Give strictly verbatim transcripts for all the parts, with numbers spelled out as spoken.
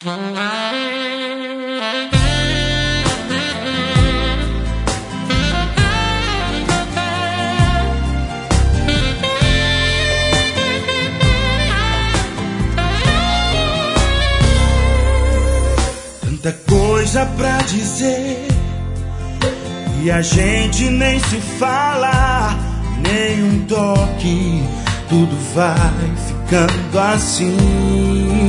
Tanta coisa pra dizer e a gente nem se fala, nem um toque, tudo vai ficando assim.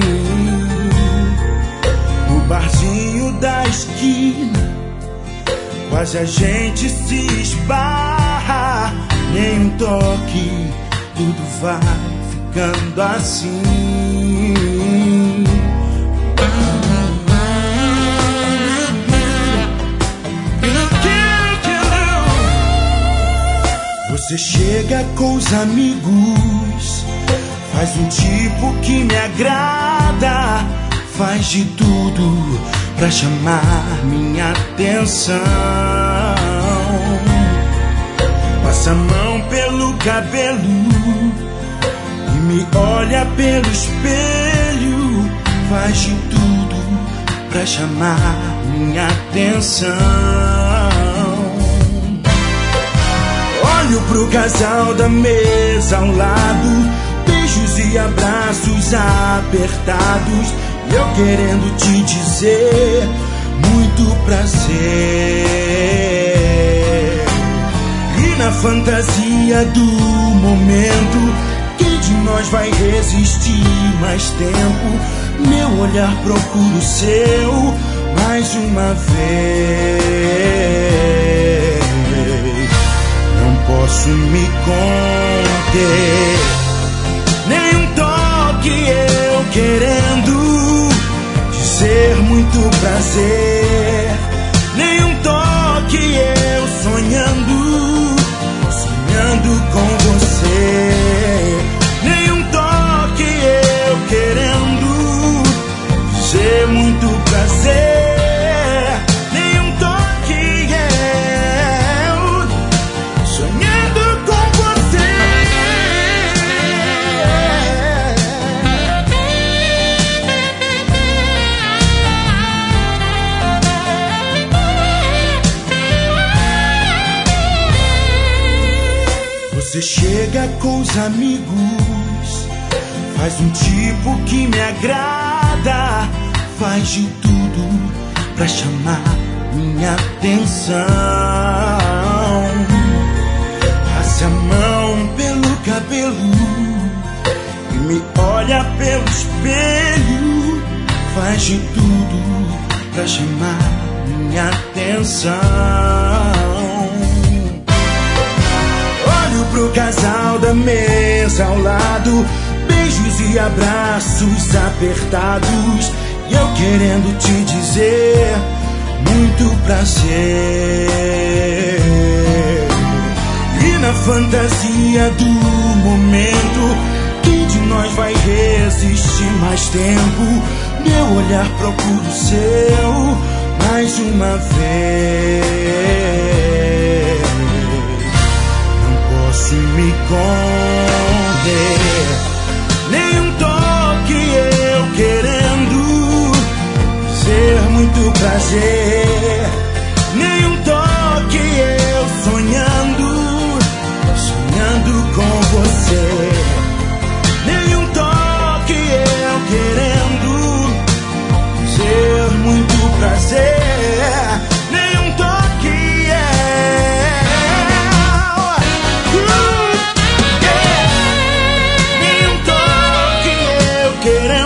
No barzinho da esquina, quase a gente se esbarra, nem um toque, tudo vai ficando assim. Você chega com os amigos, faz um tipo que me agrada, faz de tudo pra chamar minha atenção. Passa a mão pelo cabelo e me olha pelo espelho, faz de tudo pra chamar minha atenção. Olho pro casal da mesa ao lado, beijos e abraços apertados, e eu querendo te dizer muito prazer. E na fantasia do momento, quem de nós vai resistir mais tempo? Meu olhar procura o seu mais uma vez. Posso me conter, nem um toque eu querendo dizer muito prazer, nem um toque eu sonhando, sonhando com você, nem um toque eu querendo dizer muito prazer. Você chega com os amigos, faz um tipo que me agrada, faz de tudo pra chamar minha atenção. Passa a mão pelo cabelo e me olha pelo espelho, faz de tudo pra chamar minha atenção. Pro casal da mesa ao lado, beijos e abraços apertados, e eu querendo te dizer muito prazer. E na fantasia do momento, quem de nós vai resistir mais tempo? Meu olhar procura o seu mais uma vez. Posso me conter, nem um toque eu querendo dizer muito prazer, nem um toque eu sonhando, sonhando com você, nem um toque eu querendo dizer muito prazer, nem um toque querendo